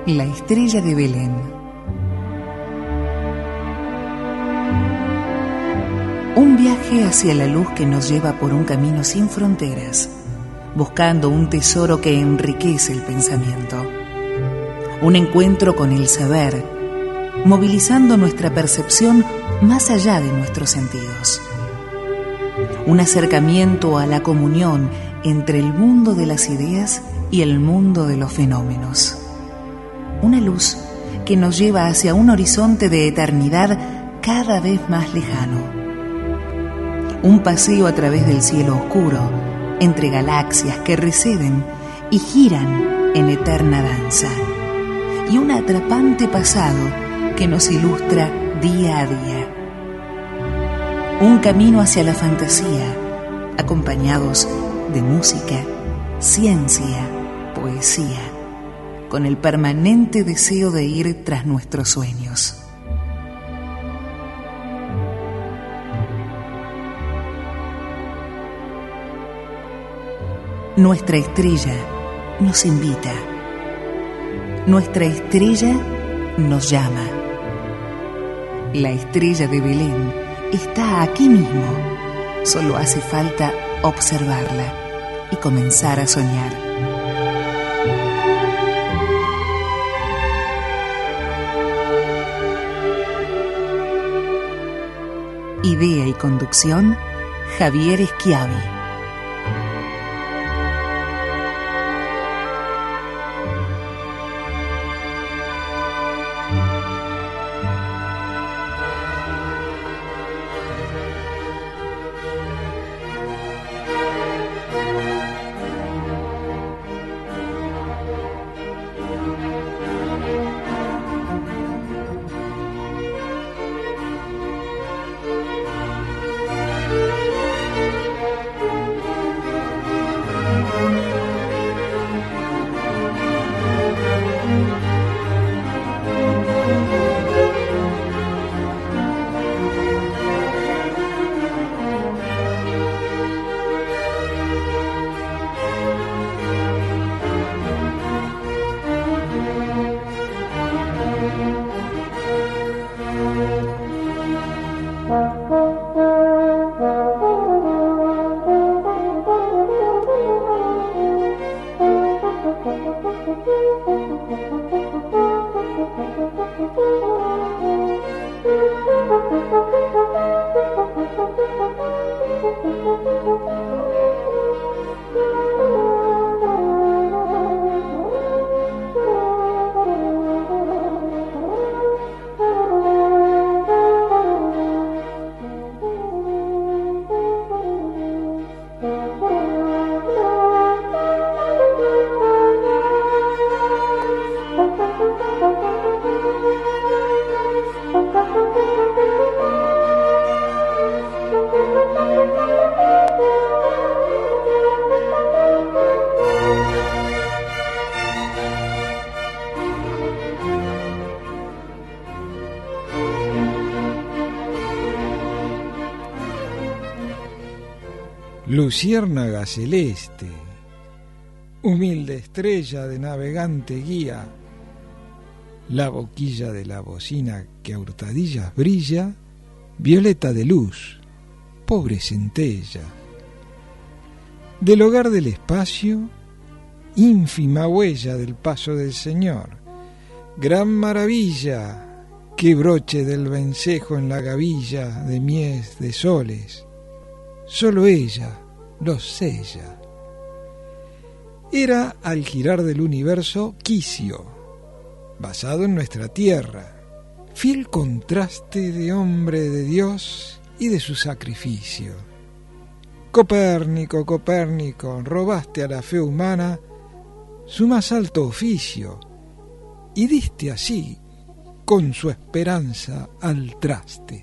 La estrella de Belén. Un viaje hacia la luz que nos lleva por un camino sin fronteras, buscando un tesoro que enriquece el pensamiento. Un encuentro con el saber, movilizando nuestra percepción más allá de nuestros sentidos. Un acercamiento a la comunión entre el mundo de las ideas y el mundo de los fenómenos. Una luz que nos lleva hacia un horizonte de eternidad cada vez más lejano. Un paseo a través del cielo oscuro, entre galaxias que receden y giran en eterna danza. Y un atrapante pasado que nos ilustra día a día. Un camino hacia la fantasía, acompañados de música, ciencia, poesía, con el permanente deseo de ir tras nuestros sueños. Nuestra estrella nos invita. Nuestra estrella nos llama. La estrella de Belén está aquí mismo. Solo hace falta observarla y comenzar a soñar. Idea y conducción, Javier Schiavi. Luciérnaga celeste, humilde estrella de navegante guía, la boquilla de la bocina que a hurtadillas brilla, violeta de luz, pobre centella. Del hogar del espacio, ínfima huella del paso del Señor, gran maravilla, que broche del vencejo en la gavilla de mies de soles, solo ella los sella. Era al girar del universo quicio, basado en nuestra tierra, fiel contraste de hombre de Dios y de su sacrificio. Copérnico, Copérnico, robaste a la fe humana su más alto oficio y diste así con su esperanza al traste.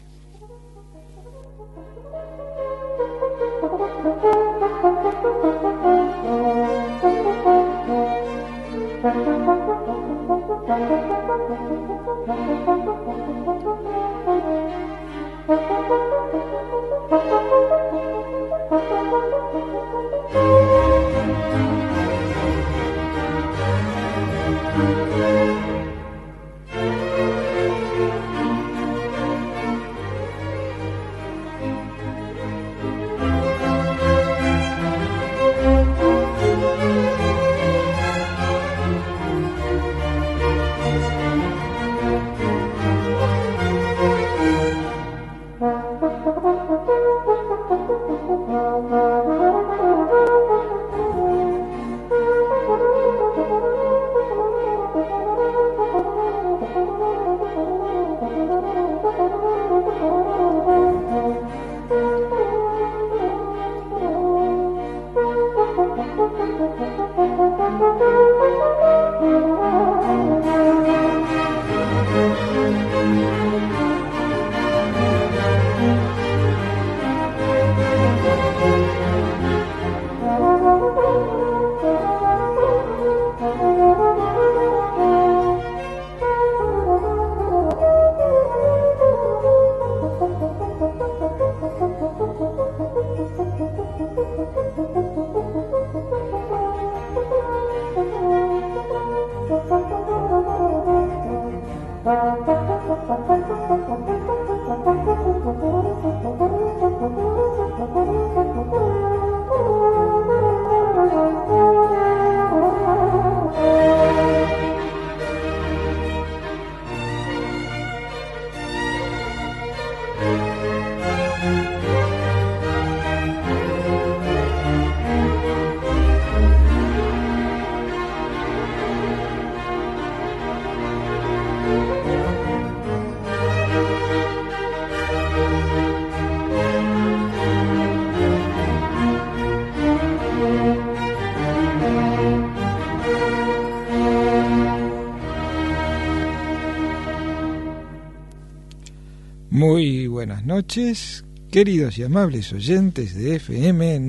Muy buenas noches, queridos y amables oyentes de FM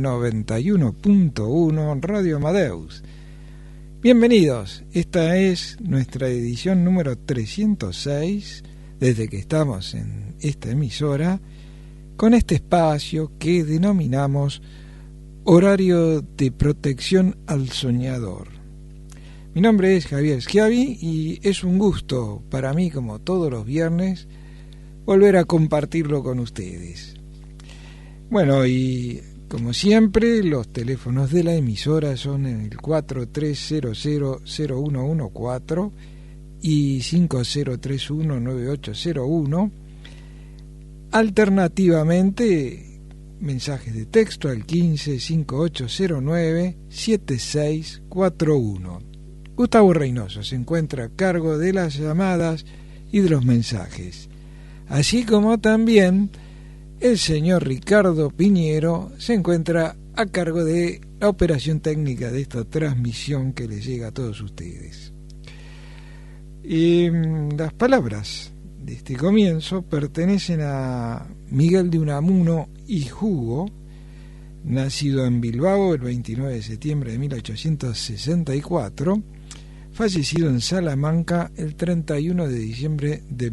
91.1 Radio Amadeus. Bienvenidos, esta es nuestra edición número 306, desde que estamos en esta emisora, con este espacio que denominamos Horario de Protección al Soñador. Mi nombre es Javier Schiavi y es un gusto para mí, como todos los viernes, volver a compartirlo con ustedes. Bueno, y como siempre, los teléfonos de la emisora son el 43000114 y 50319801. Alternativamente, mensajes de texto al 1558097641. Gustavo Reynoso se encuentra a cargo de las llamadas y de los mensajes, así como también el señor Ricardo Piñero se encuentra a cargo de la operación técnica de esta transmisión que les llega a todos ustedes. Las palabras de este comienzo pertenecen a Miguel de Unamuno y Hugo, nacido en Bilbao el 29 de septiembre de 1864, fallecido en Salamanca el 31 de diciembre de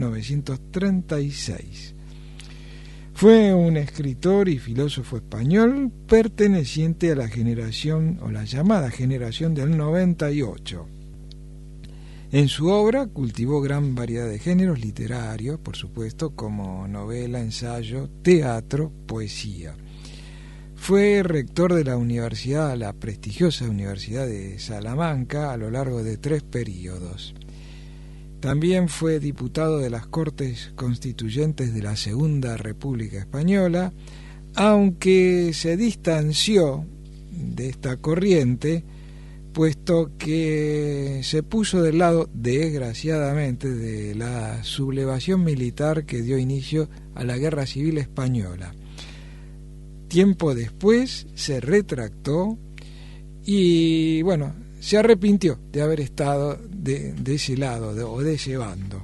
1936. Fue un escritor y filósofo español perteneciente a la generación, o la llamada generación del 98. En su obra cultivó gran variedad de géneros literarios, por supuesto, como novela, ensayo, teatro, poesía. Fue rector de la prestigiosa Universidad de Salamanca a lo largo de 3 períodos. También fue diputado de las Cortes Constituyentes de la Segunda República Española, aunque se distanció de esta corriente, puesto que se puso del lado, desgraciadamente, de la sublevación militar que dio inicio a la Guerra Civil Española. Tiempo después se retractó y, bueno, se arrepintió de haber estado de ese lado o de ese bando.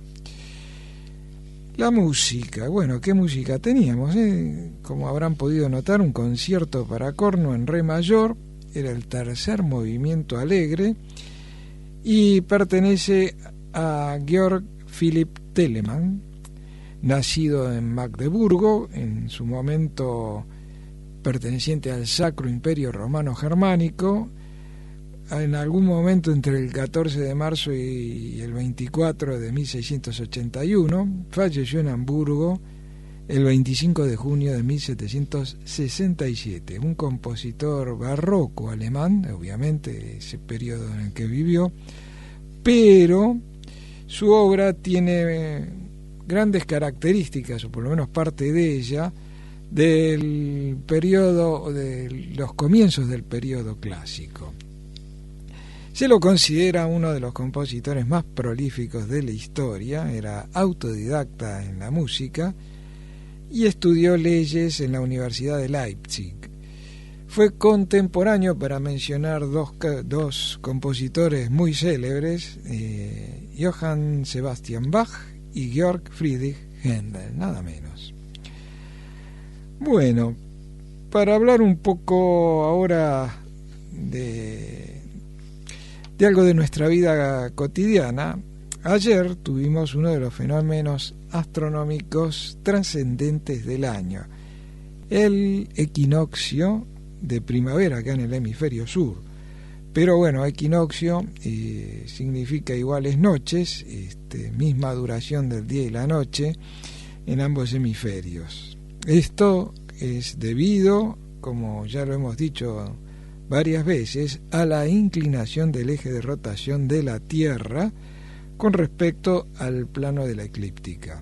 La música, bueno, ¿qué música teníamos? Como habrán podido notar, un concierto para corno en re mayor, era el tercer movimiento alegre y pertenece a Georg Philipp Telemann, nacido en Magdeburgo, en su momento perteneciente al Sacro Imperio Romano Germánico. En algún momento entre el 14 de marzo y el 24 de 1681, falleció en Hamburgo el 25 de junio de 1767, un compositor barroco alemán, obviamente ese periodo en el que vivió, pero su obra tiene grandes características, o por lo menos parte de ella, del periodo, de los comienzos del periodo clásico. Se lo considera uno de los compositores más prolíficos de la historia, era autodidacta en la música y estudió leyes en la Universidad de Leipzig. Fue contemporáneo, para mencionar dos compositores muy célebres, Johann Sebastian Bach y Georg Friedrich Händel, nada menos. Bueno, para hablar un poco ahora de algo de nuestra vida cotidiana, ayer tuvimos uno de los fenómenos astronómicos trascendentes del año, el equinoccio de primavera acá en el hemisferio sur. Pero bueno, equinoccio significa iguales noches, misma duración del día y la noche en ambos hemisferios. Esto es debido, como ya lo hemos dicho varias veces, a la inclinación del eje de rotación de la Tierra con respecto al plano de la eclíptica.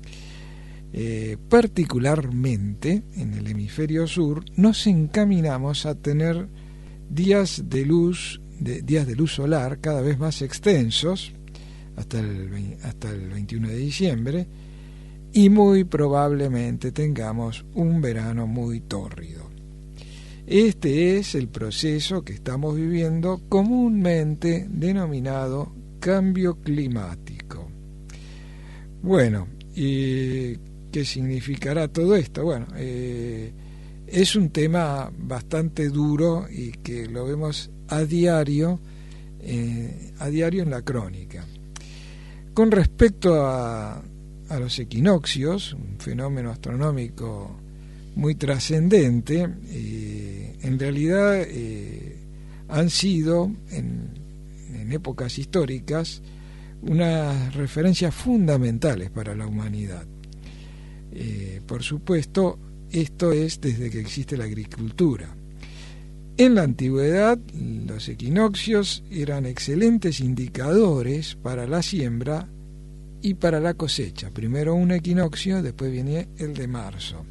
Particularmente en el hemisferio sur nos encaminamos a tener días de luz solar cada vez más extensos hasta el 21 de diciembre, y muy probablemente tengamos un verano muy tórrido. Este es el proceso que estamos viviendo, comúnmente denominado cambio climático. Bueno, ¿Qué significará todo esto? Bueno, es un tema bastante duro y que lo vemos a diario en la crónica. Con respecto a los equinoccios, un fenómeno astronómico muy trascendente, en realidad han sido en épocas históricas unas referencias fundamentales para la humanidad. Por supuesto, esto es desde que existe la agricultura. En la antigüedad, los equinoccios eran excelentes indicadores para la siembra y para la cosecha. Primero un equinoccio, después viene el de marzo.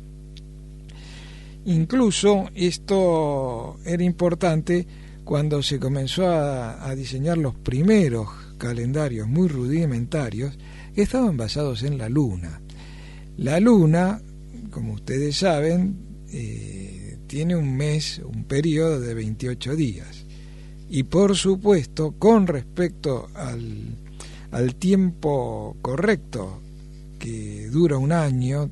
Incluso esto era importante cuando se comenzó a diseñar los primeros calendarios muy rudimentarios que estaban basados en la luna. La luna, como ustedes saben, tiene un periodo de 28 días. Y por supuesto, con respecto al tiempo correcto, que dura un año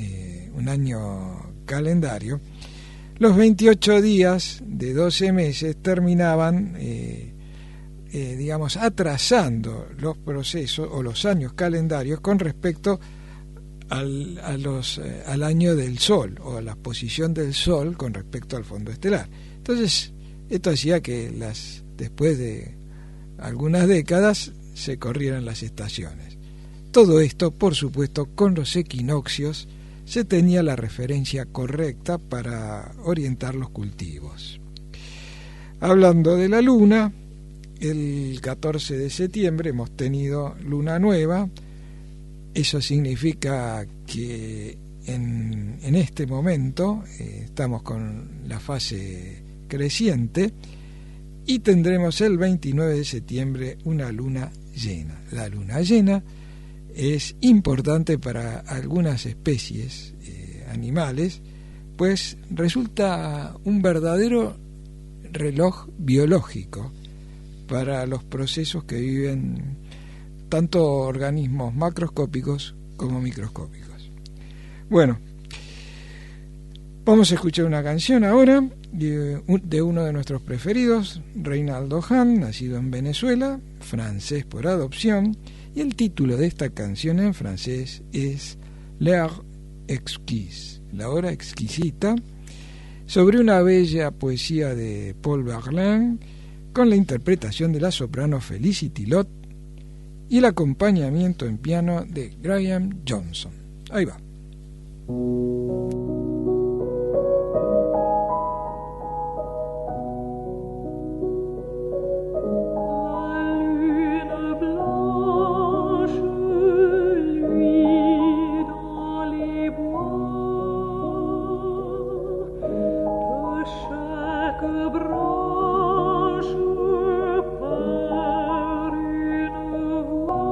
calendario, los 28 días de 12 meses terminaban, atrasando los procesos o los años calendarios con respecto al año del Sol o a la posición del Sol con respecto al fondo estelar. Entonces, esto hacía que después de algunas décadas se corrieran las estaciones. Todo esto, por supuesto, con los equinoccios se tenía la referencia correcta para orientar los cultivos. Hablando de la luna, el 14 de septiembre hemos tenido luna nueva. Eso significa que en este momento estamos con la fase creciente y tendremos el 29 de septiembre una luna llena. La luna llena es importante para algunas especies animales, pues resulta un verdadero reloj biológico para los procesos que viven tanto organismos macroscópicos como microscópicos. Bueno, vamos a escuchar una canción ahora de uno de nuestros preferidos, Reinaldo Hahn, nacido en Venezuela, francés por adopción, y el título de esta canción en francés es L'heure exquise, la hora exquisita, sobre una bella poesía de Paul Verlaine, con la interpretación de la soprano Felicity Lott y el acompañamiento en piano de Graham Johnson. Ahí va.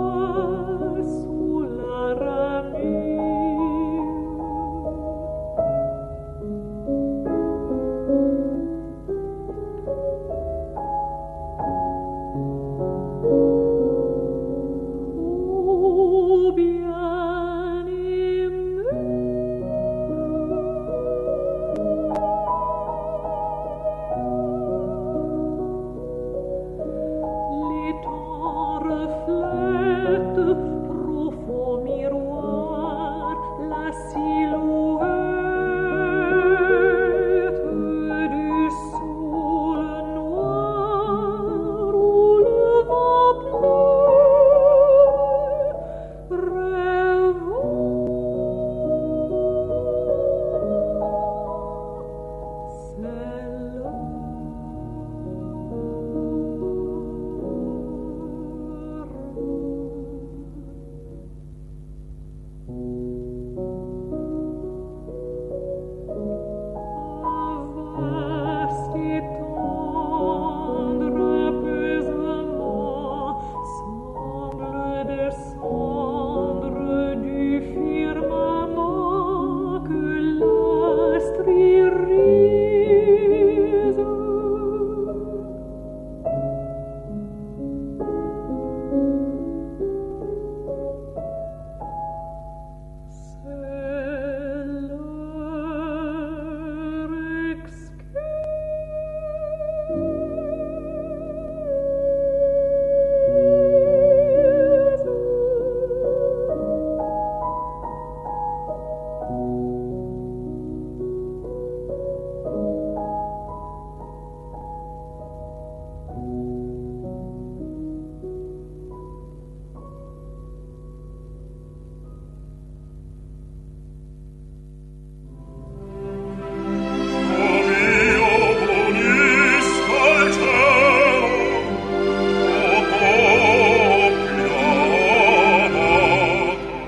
Sous la ramure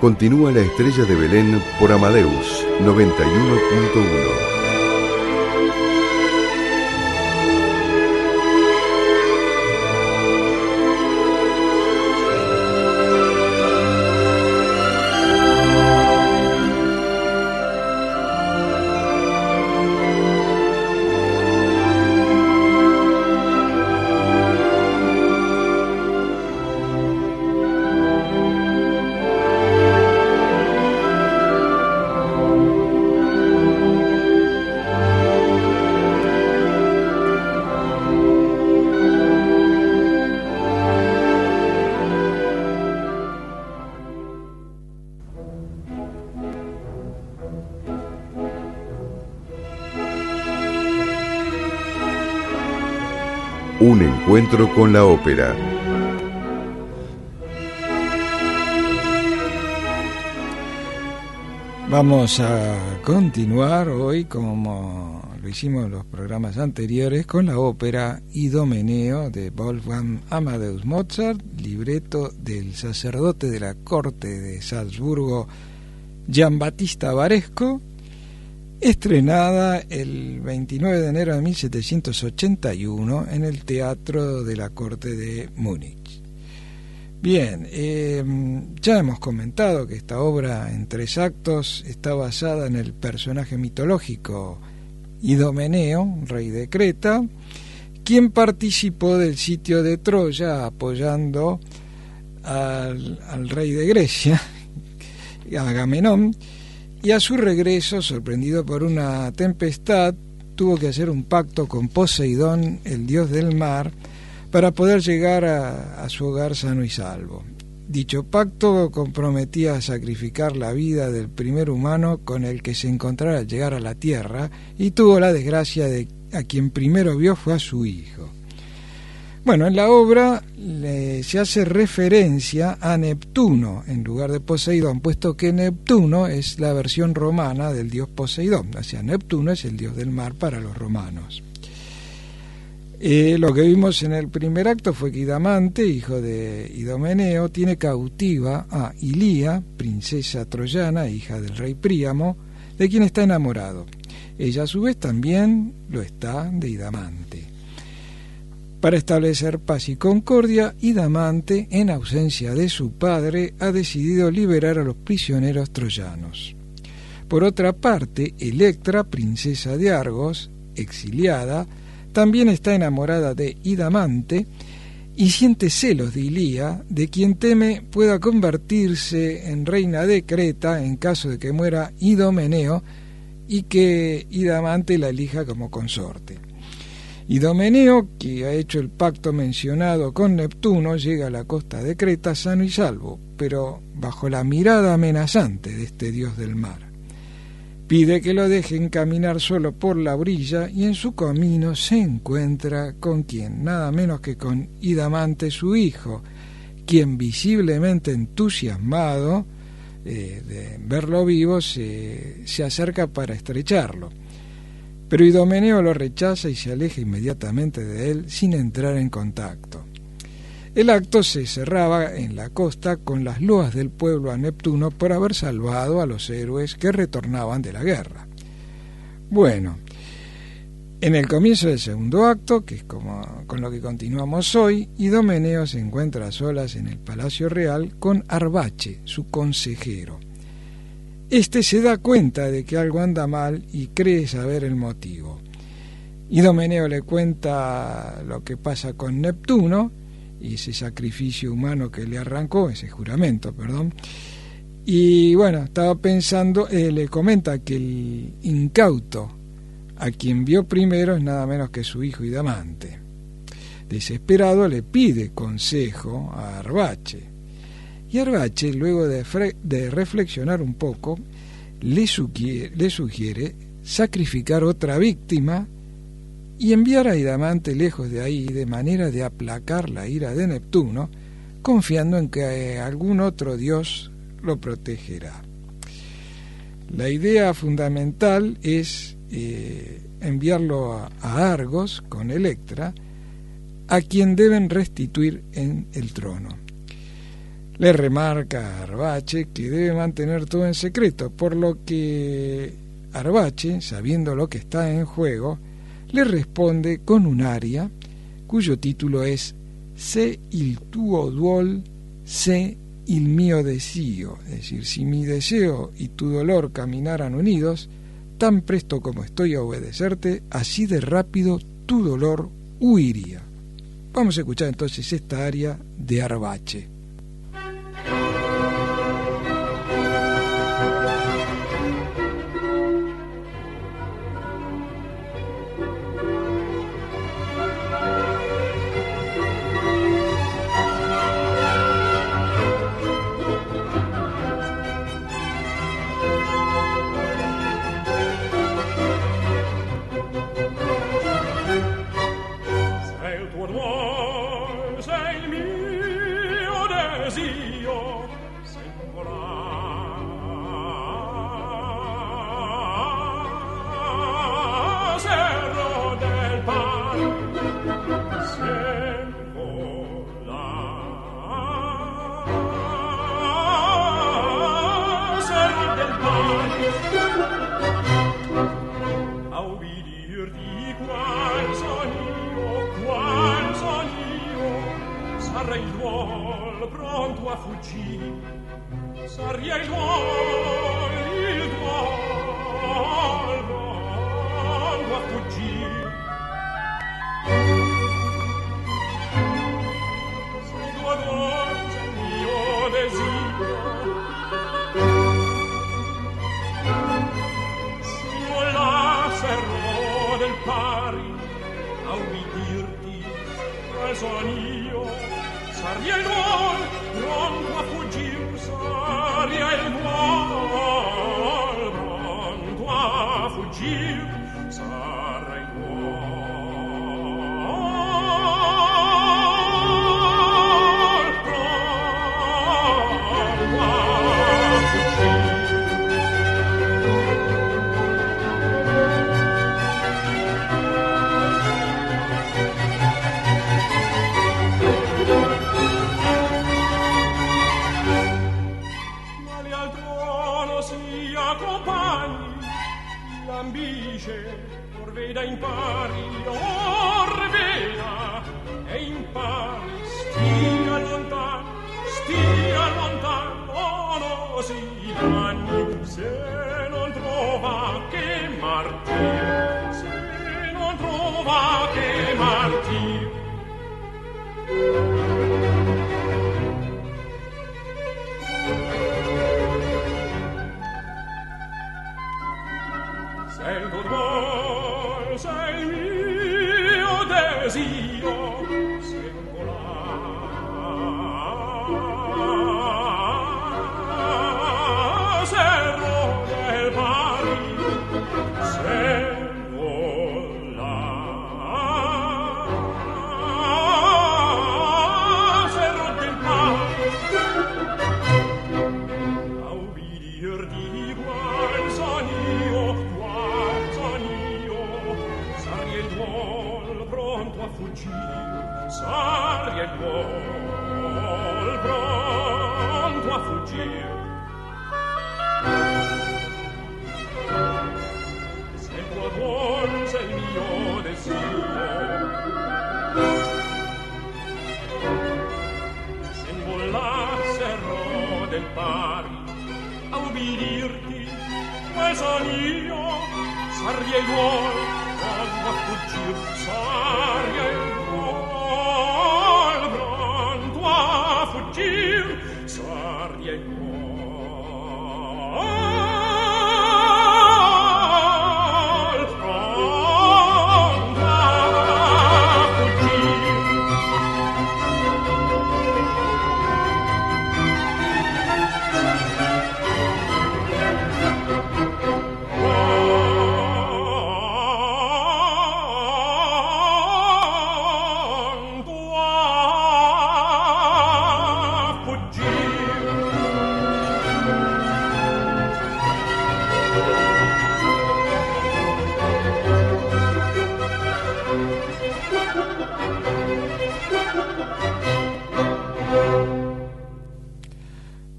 Continúa La Estrella de Belén por Amadeus 91.1. Un encuentro con la ópera. Vamos a continuar hoy, como lo hicimos en los programas anteriores, con la ópera Idomeneo de Wolfgang Amadeus Mozart, libreto del sacerdote de la corte de Salzburgo, Giambattista Varesco, estrenada el 29 de enero de 1781 en el Teatro de la Corte de Múnich. Bien, ya hemos comentado que esta obra en 3 actos está basada en el personaje mitológico Idomeneo, rey de Creta, quien participó del sitio de Troya apoyando al rey de Grecia, Agamenón, y a su regreso, sorprendido por una tempestad, tuvo que hacer un pacto con Poseidón, el dios del mar, para poder llegar a su hogar sano y salvo. Dicho pacto comprometía a sacrificar la vida del primer humano con el que se encontrara al llegar a la tierra, y tuvo la desgracia de a quien primero vio fue a su hijo. Bueno, en la obra se hace referencia a Neptuno en lugar de Poseidón, puesto que Neptuno es la versión romana del dios Poseidón, o sea, Neptuno es el dios del mar para los romanos. Lo que vimos en el primer acto fue que Idamante, hijo de Idomeneo, tiene cautiva a Ilía, princesa troyana, hija del rey Príamo, de quien está enamorado. Ella a su vez también lo está de Idamante. Para establecer paz y concordia, Idamante, en ausencia de su padre, ha decidido liberar a los prisioneros troyanos. Por otra parte, Electra, princesa de Argos, exiliada, también está enamorada de Idamante y siente celos de Ilía, de quien teme pueda convertirse en reina de Creta en caso de que muera Idomeneo y que Idamante la elija como consorte. Idomeneo, que ha hecho el pacto mencionado con Neptuno, llega a la costa de Creta sano y salvo, pero bajo la mirada amenazante de este dios del mar. Pide que lo dejen caminar solo por la orilla y en su camino se encuentra con quien, nada menos que con Idamante su hijo, quien visiblemente entusiasmado de verlo vivo se acerca para estrecharlo. Pero Idomeneo lo rechaza y se aleja inmediatamente de él sin entrar en contacto. El acto se cerraba en la costa con las loas del pueblo a Neptuno por haber salvado a los héroes que retornaban de la guerra. Bueno, en el comienzo del segundo acto, que es con lo que continuamos hoy, Idomeneo se encuentra a solas en el Palacio Real con Arbache, su consejero. Este se da cuenta de que algo anda mal y cree saber el motivo. Idomeneo le cuenta lo que pasa con Neptuno y ese sacrificio humano que le arrancó, ese juramento, perdón. Y bueno, estaba pensando, le comenta que el incauto a quien vio primero es nada menos que su hijo Idamante. Desesperado le pide consejo a Arbache. Y Arbache, luego de reflexionar un poco, le sugiere sacrificar otra víctima y enviar a Idamante lejos de ahí, de manera de aplacar la ira de Neptuno, confiando en que algún otro dios lo protegerá. La idea fundamental es enviarlo a Argos con Electra, a quien deben restituir en el trono. Le remarca a Arbache que debe mantener todo en secreto, por lo que Arbache, sabiendo lo que está en juego, le responde con un aria cuyo título es Se il tuo duol, se il mio desio, es decir, si mi deseo y tu dolor caminaran unidos, tan presto como estoy a obedecerte, así de rápido tu dolor huiría. Vamos a escuchar entonces esta aria de Arbache.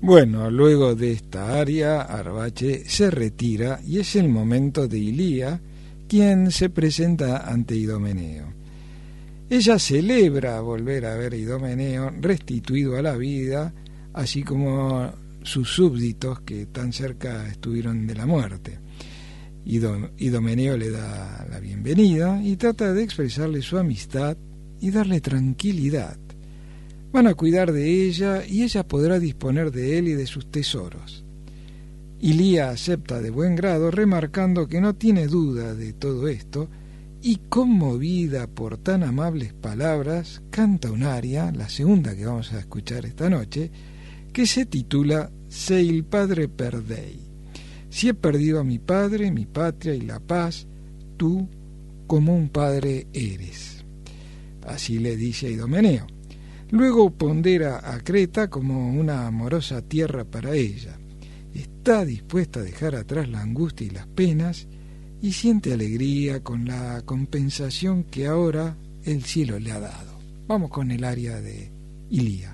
Bueno, luego de esta aria, Arbache se retira y es el momento de Ilía, quien se presenta ante Idomeneo. Ella celebra volver a ver a Idomeneo restituido a la vida, así como sus súbditos que tan cerca estuvieron de la muerte. Idomeneo le da la bienvenida y trata de expresarle su amistad y darle tranquilidad. Van a cuidar de ella y ella podrá disponer de él y de sus tesoros. Ilía acepta de buen grado, remarcando que no tiene duda de todo esto, y conmovida por tan amables palabras, canta un aria, la segunda que vamos a escuchar esta noche, que se titula Se il padre perdei. Si he perdido a mi padre, mi patria y la paz, tú como un padre eres. Así le dice a Idomeneo. Luego pondera a Creta como una amorosa tierra para ella. Está dispuesta a dejar atrás la angustia y las penas y siente alegría con la compensación que ahora el cielo le ha dado. Vamos con el aria de Ilía.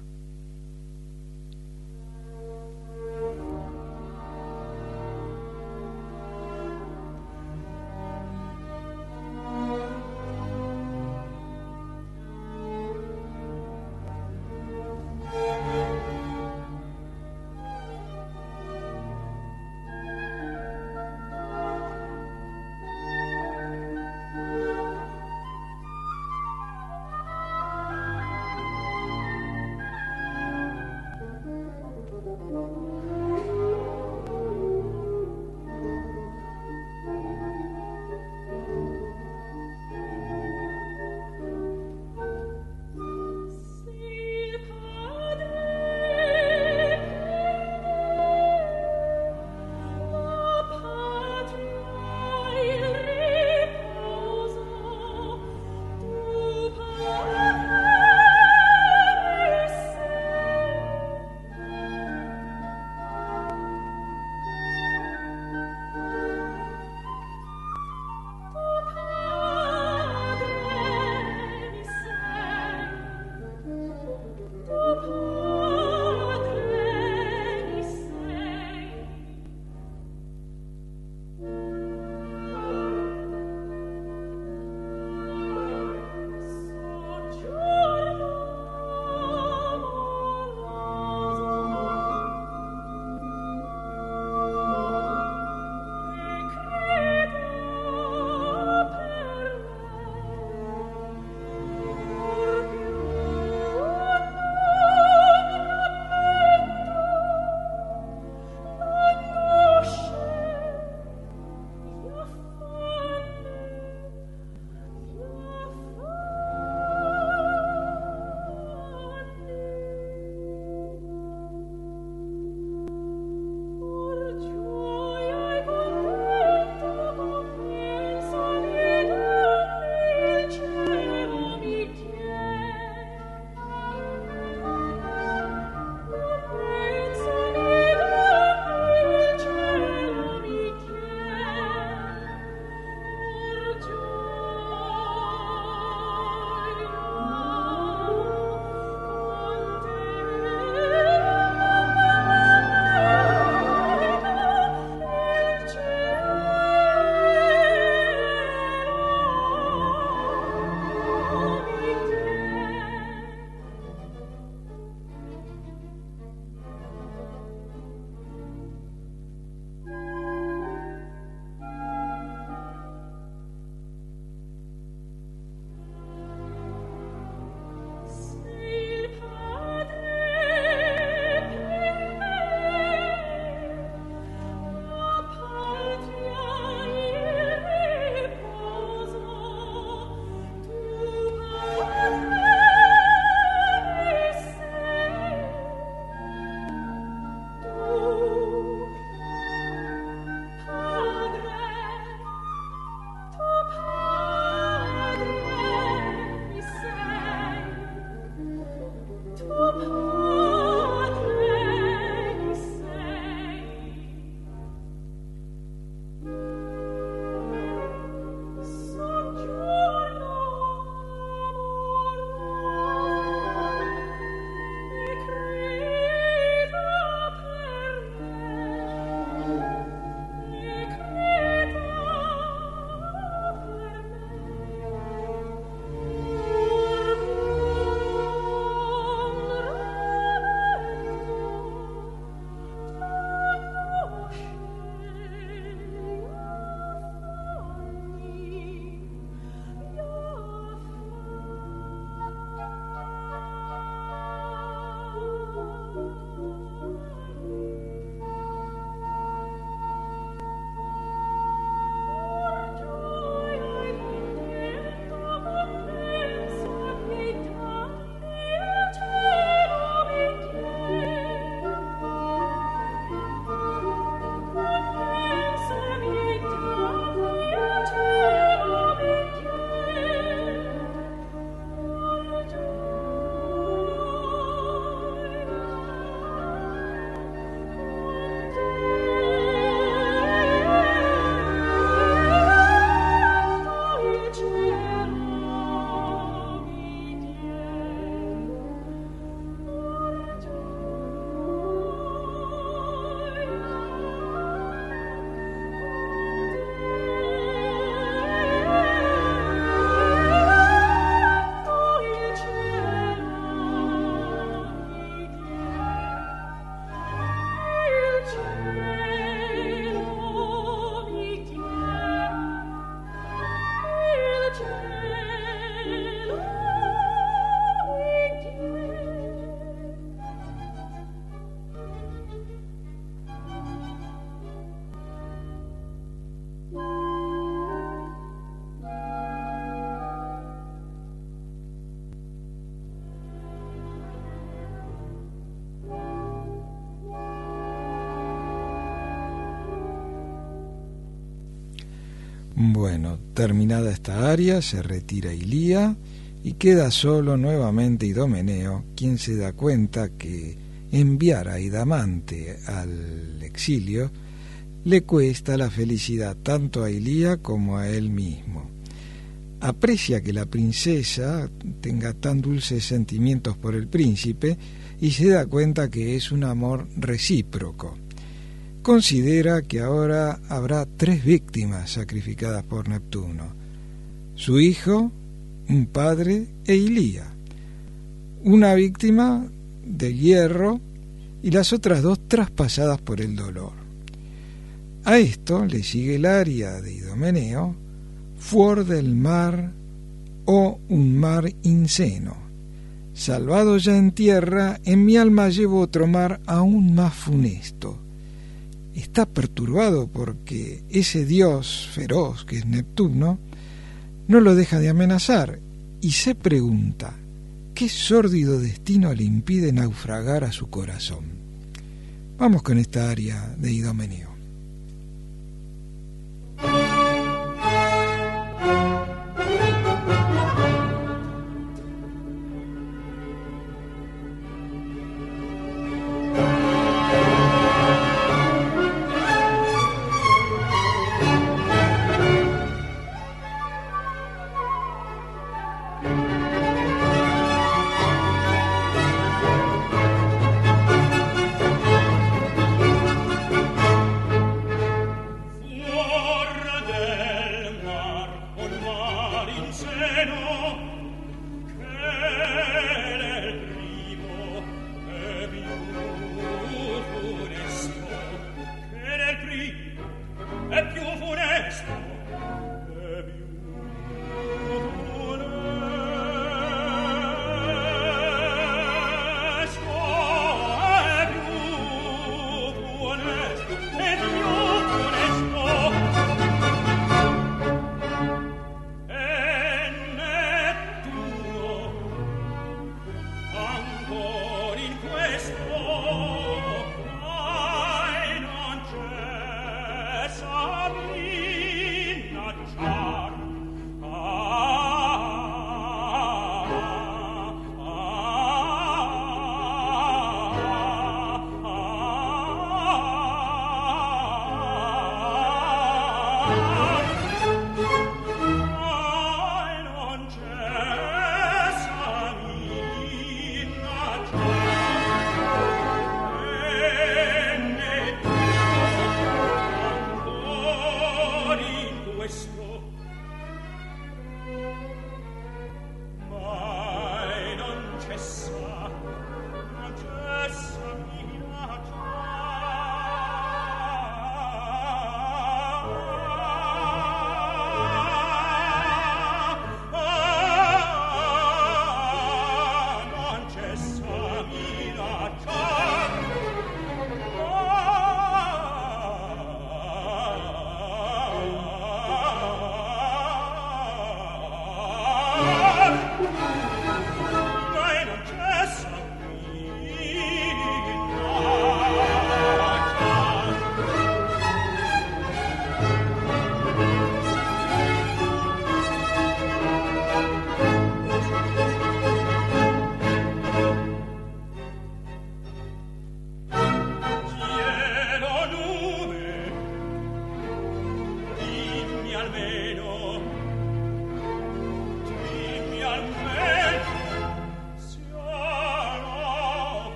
Bueno, terminada esta aria, se retira Ilía y queda solo nuevamente Idomeneo, quien se da cuenta que enviar a Idamante al exilio le cuesta la felicidad tanto a Ilía como a él mismo. Aprecia que la princesa tenga tan dulces sentimientos por el príncipe y se da cuenta que es un amor recíproco. Considera que ahora habrá 3 víctimas sacrificadas por Neptuno: su hijo, un padre e Ilía. Una víctima de hierro y las otras 2 traspasadas por el dolor. A esto le sigue el aria de Idomeneo, fuor del mar o un mar inseno. Salvado ya en tierra, en mi alma llevo otro mar aún más funesto. Está perturbado porque ese dios feroz que es Neptuno no lo deja de amenazar y se pregunta qué sórdido destino le impide naufragar a su corazón. Vamos con esta aria de Idomeneo.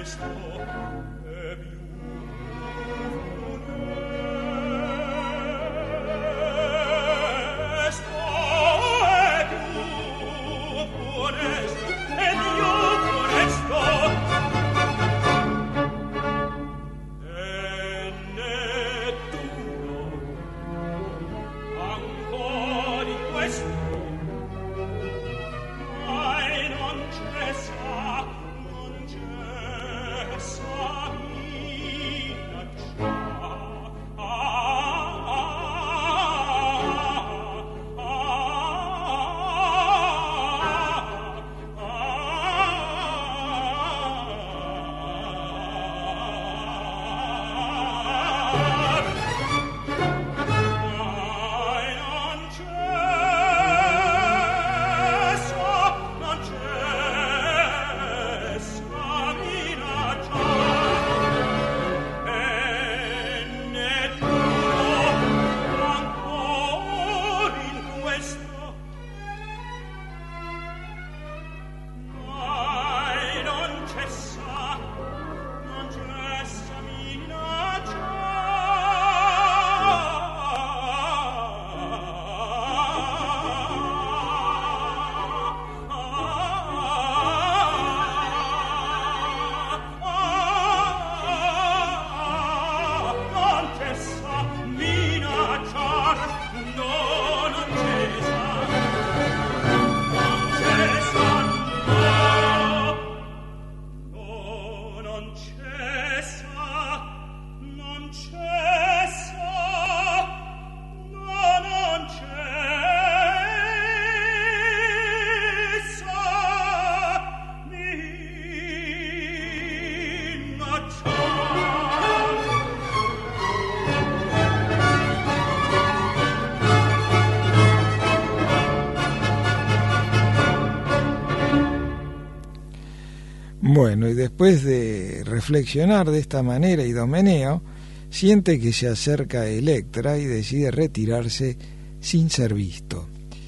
Bueno, y después de reflexionar de esta manera, Idomeneo siente que se acerca Electra y decide retirarse sin ser visto.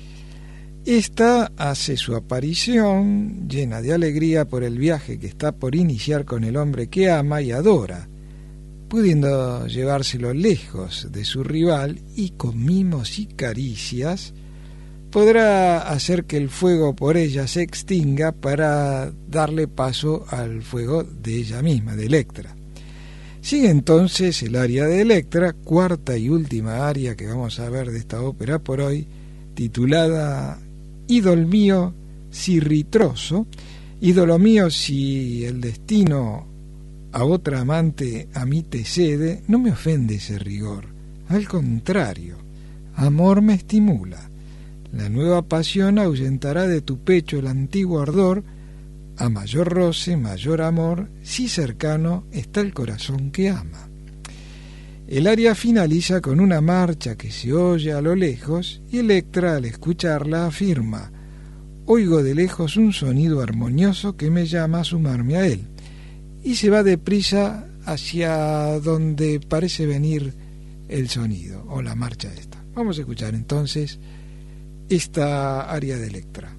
Esta hace su aparición llena de alegría por el viaje que está por iniciar con el hombre que ama y adora, pudiendo llevárselo lejos de su rival, y con mimos y caricias podrá hacer que el fuego por ella se extinga para darle paso al fuego de ella misma, de Electra. Sigue entonces el aria de Electra, cuarta y última aria que vamos a ver de esta ópera por hoy, titulada Ídolo mío si ritroso, ídolo mío si el destino a otra amante a mí te cede, no me ofende ese rigor, al contrario, amor me estimula. La nueva pasión ahuyentará de tu pecho el antiguo ardor, a mayor roce, mayor amor, si cercano está el corazón que ama. El aria finaliza con una marcha que se oye a lo lejos, y Electra, al escucharla, afirma: oigo de lejos un sonido armonioso que me llama a sumarme a él, y se va deprisa hacia donde parece venir el sonido, o la marcha esta. Vamos a escuchar entonces esta aria de Electra.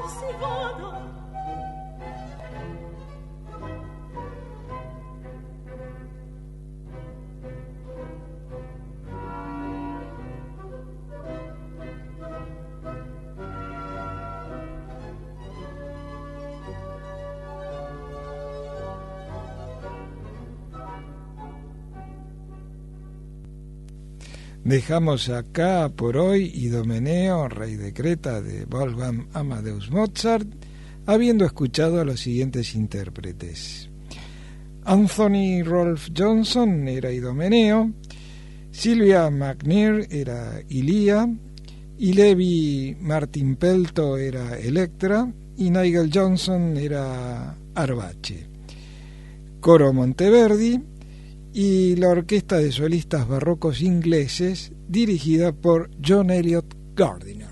Dejamos acá por hoy Idomeneo, rey de Creta, de Wolfgang Amadeus Mozart, habiendo escuchado a los siguientes intérpretes. Anthony Rolfe Johnson era Idomeneo, Sylvia McNair era Ilia, y Levi Martin Pelto era Electra, y Nigel Johnson era Arbace. Coro Monteverdi y la orquesta de solistas barrocos ingleses dirigida por John Eliot Gardiner.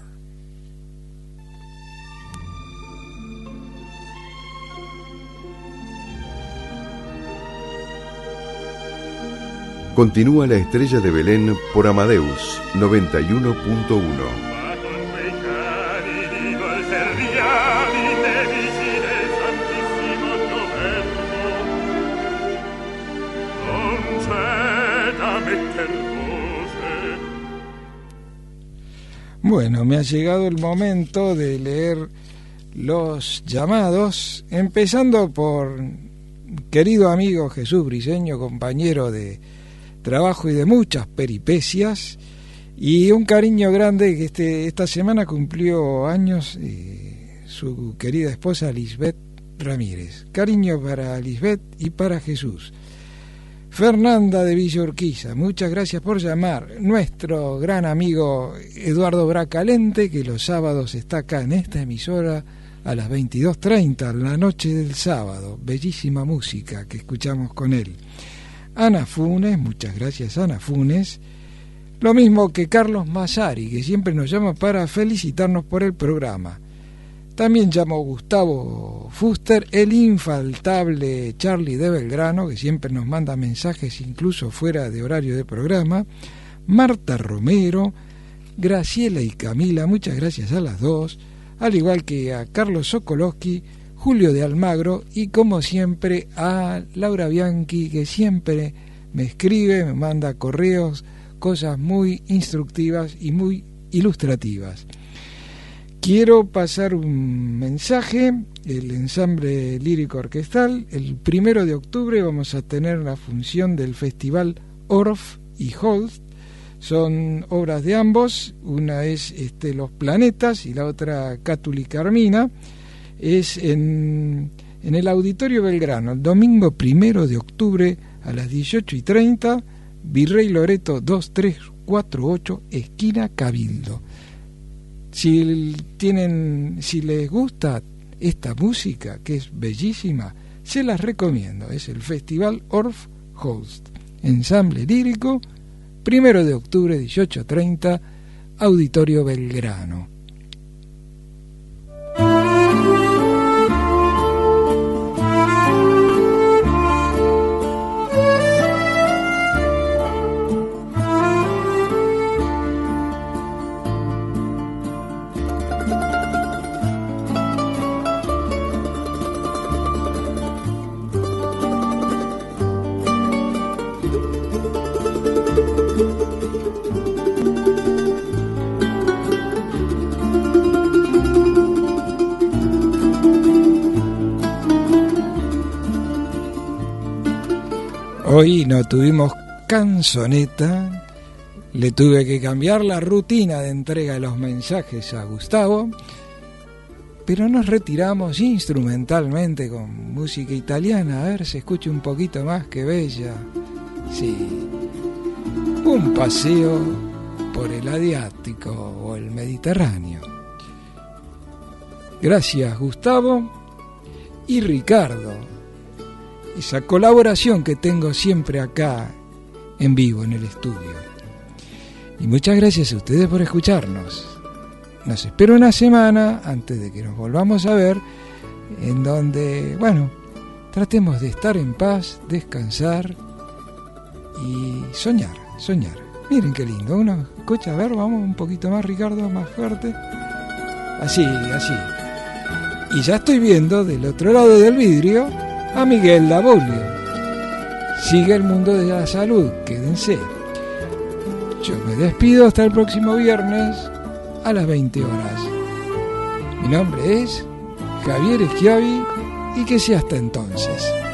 Continúa La Estrella de Belén por Amadeus 91.1. Bueno, me ha llegado el momento de leer los llamados, empezando por querido amigo Jesús Briceño, compañero de trabajo y de muchas peripecias, y un cariño grande que esta semana cumplió años su querida esposa Lisbeth Ramírez. Cariño para Lisbeth y para Jesús. Fernanda de Villa Urquiza, muchas gracias por llamar. Nuestro gran amigo Eduardo Bracalente, que los sábados está acá en esta emisora a las 22:30, la noche del sábado. Bellísima música que escuchamos con él. Ana Funes, muchas gracias Ana Funes. Lo mismo que Carlos Massari, que siempre nos llama para felicitarnos por el programa. También llamó Gustavo Fuster, el infaltable Charlie de Belgrano, que siempre nos manda mensajes incluso fuera de horario de programa, Marta Romero, Graciela y Camila, muchas gracias a las dos, al igual que a Carlos Sokolowski, Julio de Almagro y como siempre a Laura Bianchi, que siempre me escribe, me manda correos, cosas muy instructivas y muy ilustrativas. Quiero pasar un mensaje. El ensamble lírico orquestal, el 1 de octubre vamos a tener la función del festival Orff y Holst. Son obras de ambos, una es Los Planetas y la otra Cátula y Carmina. Es en el Auditorio Belgrano, el domingo 1 de octubre a las 18:30, Virrey Loreto 2348, esquina Cabildo. Si les gusta esta música, que es bellísima, se las recomiendo. Es el Festival Orff Holst, ensamble lírico, 1 de octubre, 18:30, Auditorio Belgrano. Hoy no tuvimos canzoneta, le tuve que cambiar la rutina de entrega de los mensajes a Gustavo, pero nos retiramos instrumentalmente con música italiana. A ver, se escucha un poquito más, que bella. Sí, un paseo por el Adriático o el Mediterráneo. Gracias Gustavo y Ricardo. Esa colaboración que tengo siempre acá en vivo en el estudio. Y muchas gracias a ustedes por escucharnos. Nos espero una semana antes de que nos volvamos a ver, en donde, bueno, tratemos de estar en paz, descansar y soñar. Miren qué lindo, uno escucha, a ver, vamos un poquito más, Ricardo, más fuerte. Así. Y ya estoy viendo del otro lado del vidrio a Miguel Dabolio. Sigue el mundo de la salud, quédense. Yo me despido hasta el próximo viernes a las 20 horas. Mi nombre es Javier Schiavi y que sea hasta entonces.